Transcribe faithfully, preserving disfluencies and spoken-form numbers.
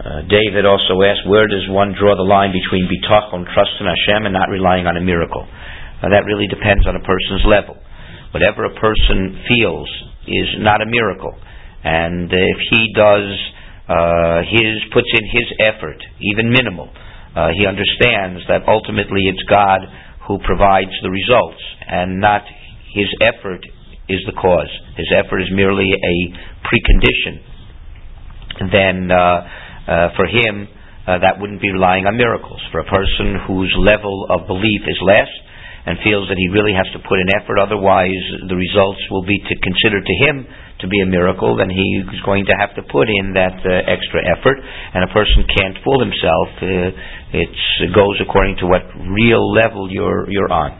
Uh, David also asked, where does one draw the line between bitachon, trust in Hashem, and not relying on a miracle? Uh, that really depends on a person's level. Whatever a person feels is not a miracle. And if he does uh, his, puts in his effort, even minimal, uh, he understands that ultimately it's God who provides the results, and not his effort is the cause. His effort is merely a precondition. Then uh, uh, for him, uh, that wouldn't be relying on miracles. For a person whose level of belief is less, and feels that he really has to put in effort, otherwise the results will be to consider to him to be a miracle, then he is going to have to put in that uh, extra effort, and a person can't fool himself. Uh, it's, it goes according to what real level you're you're on.